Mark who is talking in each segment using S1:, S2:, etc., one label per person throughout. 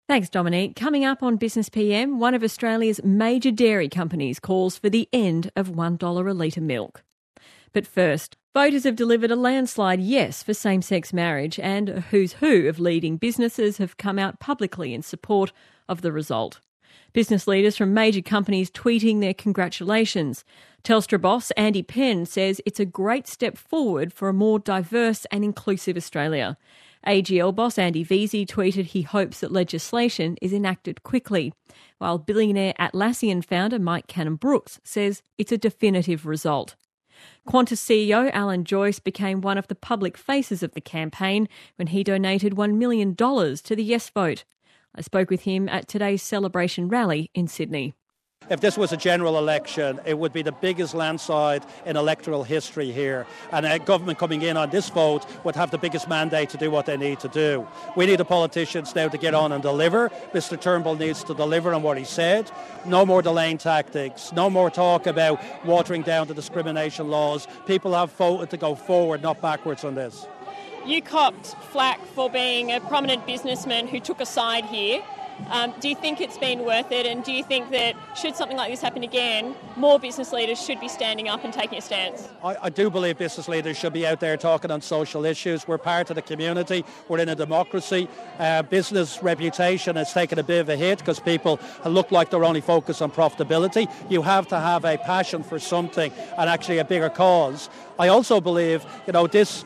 S1: Thanks, Dominique. Coming up on Business PM, one of Australia's major dairy companies calls for the end of $1 a litre milk. But first, voters have delivered a landslide yes for same-sex marriage, and a who's who of leading businesses have come out publicly in support of the result. Business leaders from major companies tweeting their congratulations. Telstra boss Andy Penn says it's a great step forward for a more diverse and inclusive Australia. AGL boss Andy Veazey tweeted he hopes that legislation is enacted quickly, while billionaire Atlassian founder Mike Cannon-Brookes says it's a definitive result. Qantas CEO Alan Joyce became one of the public faces of the campaign when he donated $1 million to the Yes vote. I spoke with him at today's celebration rally in Sydney.
S2: If this was a general election, it would be the biggest landslide in electoral history here. And a government coming in on this vote would have the biggest mandate to do what they need to do. We need the politicians now to get on and deliver. Mr Turnbull needs to deliver on what he said. No more delaying tactics. No more talk about watering down the discrimination laws. People have voted to go forward, not backwards on this.
S3: You copped flack for being a prominent businessman who took a side here. Do you think it's been worth it, and do you think that should something like this happen again, more business leaders should be standing up and taking a stance?
S2: I do believe business leaders should be out there talking on social issues. We're part of the community. We're in a democracy. Business reputation has taken a bit of a hit because people look like they're only focused on profitability. You have to have a passion for something and actually a bigger cause. I also believe, this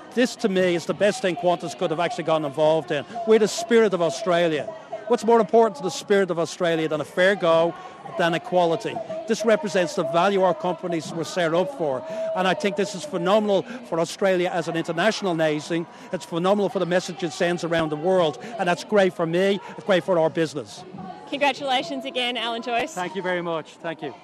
S2: to me is the best thing Qantas could have actually gotten involved in. We're the spirit of Australia. What's more important to the spirit of Australia than a fair go, than equality? This represents the value our companies were set up for. And I think this is phenomenal for Australia as an international nation. It's phenomenal for the message it sends around the world. And that's great for me. It's great for our business.
S3: Congratulations again, Alan Joyce.
S2: Thank you very much. Thank you.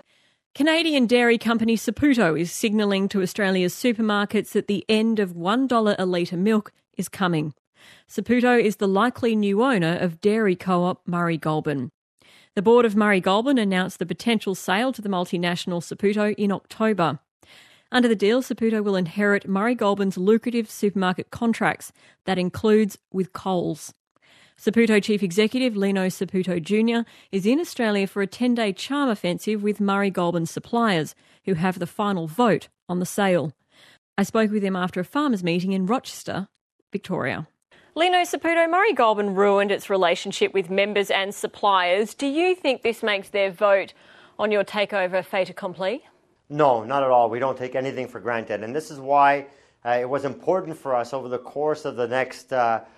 S1: Canadian dairy company Saputo is signalling to Australia's supermarkets that the end of $1 a litre milk is coming. Saputo is the likely new owner of dairy co-op Murray Goulburn. The board of Murray Goulburn announced the potential sale to the multinational Saputo in October. Under the deal, Saputo will inherit Murray Goulburn's lucrative supermarket contracts. That includes with Coles. Saputo Chief Executive Lino Saputo Jr. is in Australia for a 10-day charm offensive with Murray Goulburn suppliers, who have the final vote on the sale. I spoke with him after a farmers' meeting in Rochester, Victoria.
S3: Lino Saputo, Murray Goulburn ruined its relationship with members and suppliers. Do you think this makes their vote on your takeover fait accompli?
S4: No, not at all. We don't take anything for granted. And this is why it was important for us over the course of the next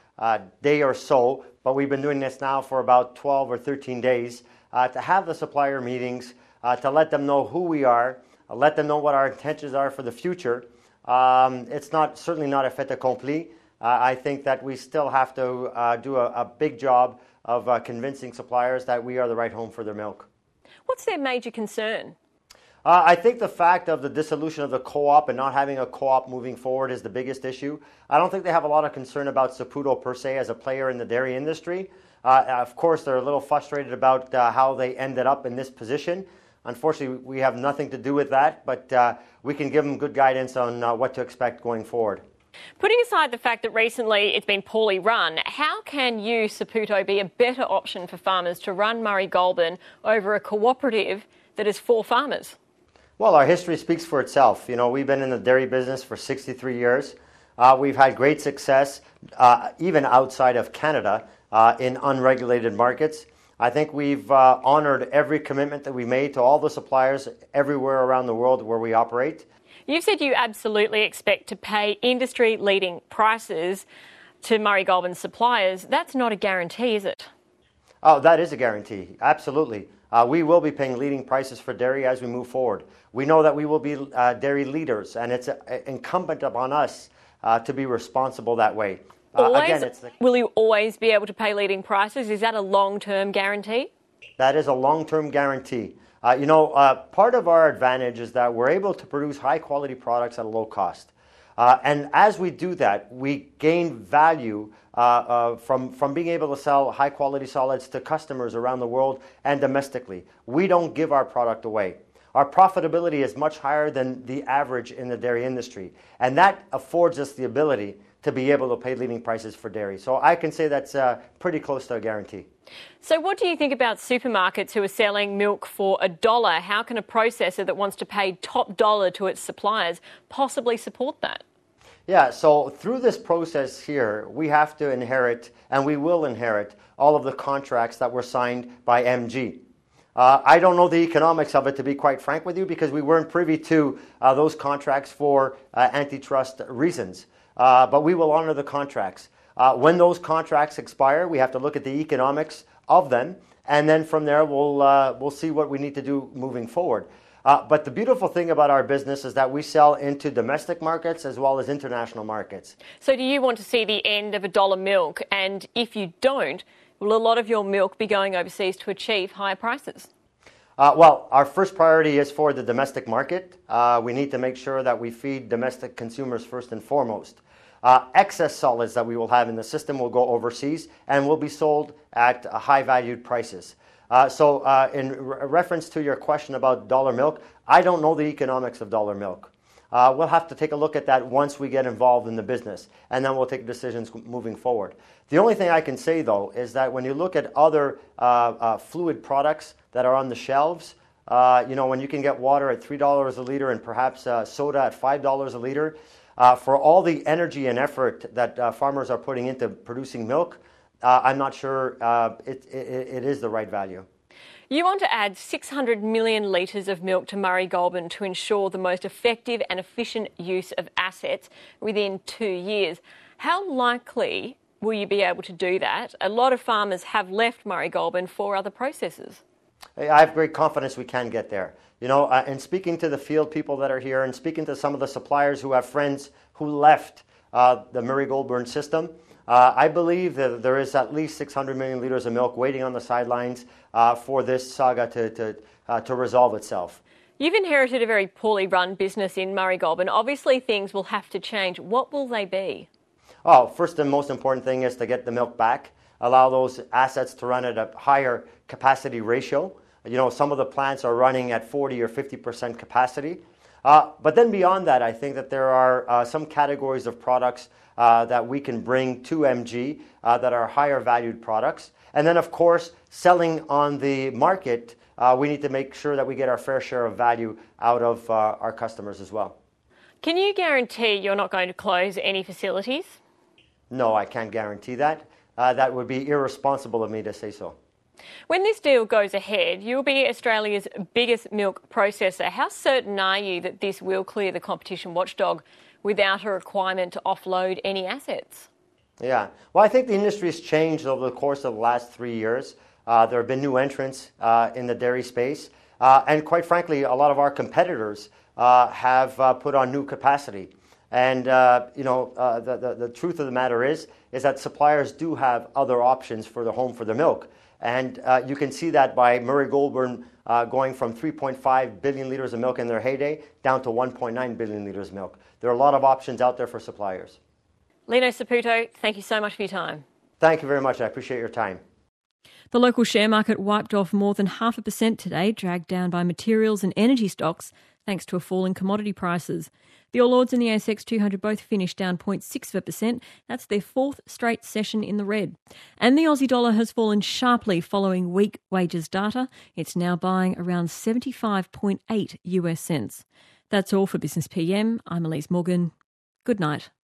S4: day or so, but we've been doing this now for about 12 or 13 days, to have the supplier meetings, to let them know who we are, let them know what our intentions are for the future. It's certainly not a fait accompli. I think that we still have to do a big job of convincing suppliers that we are the right home for their milk.
S3: What's their major concern?
S4: I think the fact of the dissolution of the co-op and not having a co-op moving forward is the biggest issue. I don't think they have a lot of concern about Saputo per se as a player in the dairy industry. Of course, they're a little frustrated about how they ended up in this position. Unfortunately, we have nothing to do with that, but we can give them good guidance on what to expect going forward.
S3: Putting aside the fact that recently it's been poorly run, how can you, Saputo, be a better option for farmers to run Murray Goulburn over a cooperative that is for farmers?
S4: Well, our history speaks for itself. We've been in the dairy business for 63 years. We've had great success, even outside of Canada, in unregulated markets. I think we've honoured every commitment that we made to all the suppliers everywhere around the world where we operate.
S3: You've said you absolutely expect to pay industry-leading prices to Murray Goulburn suppliers. That's not a guarantee, is it?
S4: Oh, that is a guarantee, absolutely. We will be paying leading prices for dairy as we move forward. We know that we will be dairy leaders, and it's incumbent upon us to be responsible that way.
S3: Will you always be able to pay leading prices? Is that a long-term guarantee?
S4: That is a long-term guarantee. Part of our advantage is that we're able to produce high-quality products at a low cost. And as we do that, we gain value from being able to sell high-quality solids to customers around the world and domestically. We don't give our product away. Our profitability is much higher than the average in the dairy industry. And that affords us the ability to be able to pay leading prices for dairy. So I can say that's pretty close to a guarantee.
S1: So what do you think about supermarkets who are selling milk for $1? How can a processor that wants to pay top dollar to its suppliers possibly support that?
S4: Yeah, so through this process here, we have to inherit, and we will inherit, all of the contracts that were signed by MG. I don't know the economics of it, to be quite frank with you, because we weren't privy to those contracts for antitrust reasons. But we will honor the contracts. When those contracts expire, we have to look at the economics of them, and then from there we'll see what we need to do moving forward. But the beautiful thing about our business is that we sell into domestic markets as well as international markets.
S1: So do you want to see the end of $1 milk? And if you don't, will a lot of your milk be going overseas to achieve higher prices?
S4: Well, our first priority is for the domestic market. We need to make sure that we feed domestic consumers first and foremost. Excess solids that we will have in the system will go overseas and will be sold at high-valued prices. So in reference to your question about dollar milk, I don't know the economics of dollar milk. We'll have to take a look at that once we get involved in the business, and then we'll take decisions moving forward. The only thing I can say, though, is that when you look at other fluid products that are on the shelves, when you can get water at $3 a liter and perhaps soda at $5 a liter, for all the energy and effort that farmers are putting into producing milk, I'm not sure it is the right value.
S1: You want to add 600 million litres of milk to Murray Goulburn to ensure the most effective and efficient use of assets within 2 years. How likely will you be able to do that? A lot of farmers have left Murray Goulburn for other processes.
S4: I have great confidence we can get there. And speaking to the field people that are here and speaking to some of the suppliers who have friends who left the Murray Goulburn system, I believe that there is at least 600 million litres of milk waiting on the sidelines for this saga to resolve itself.
S1: You've inherited a very poorly run business in Murray Goulburn. Obviously, things will have to change. What will they be?
S4: Oh, first and most important thing is to get the milk back, allow those assets to run at a higher capacity ratio. Some of the plants are running at 40 or 50% capacity. But then beyond that, I think that there are some categories of products that we can bring to MG that are higher valued products. And then, of course, selling on the market, we need to make sure that we get our fair share of value out of our customers as well.
S1: Can you guarantee you're not going to close any facilities?
S4: No, I can't guarantee that. That would be irresponsible of me to say so.
S1: When this deal goes ahead, you'll be Australia's biggest milk processor. How certain are you that this will clear the competition watchdog without a requirement to offload any assets?
S4: Yeah, well, I think the industry has changed over the course of the last 3 years. There have been new entrants in the dairy space. And quite frankly, a lot of our competitors have put on new capacity. And, the truth of the matter is that suppliers do have other options for the home for the milk. And you can see that by Murray Goulburn going from 3.5 billion litres of milk in their heyday down to 1.9 billion litres of milk. There are a lot of options out there for suppliers.
S1: Lino Saputo, thank you so much for your time.
S4: Thank you very much. I appreciate your time.
S1: The local share market wiped off more than 0.5% today, dragged down by materials and energy stocks thanks to a fall in commodity prices. The All Ords and the ASX 200 both finished down 0.6%. That's their fourth straight session in the red. And the Aussie dollar has fallen sharply following weak wages data. It's now buying around 75.8 US cents. That's all for Business PM. I'm Elise Morgan. Good night.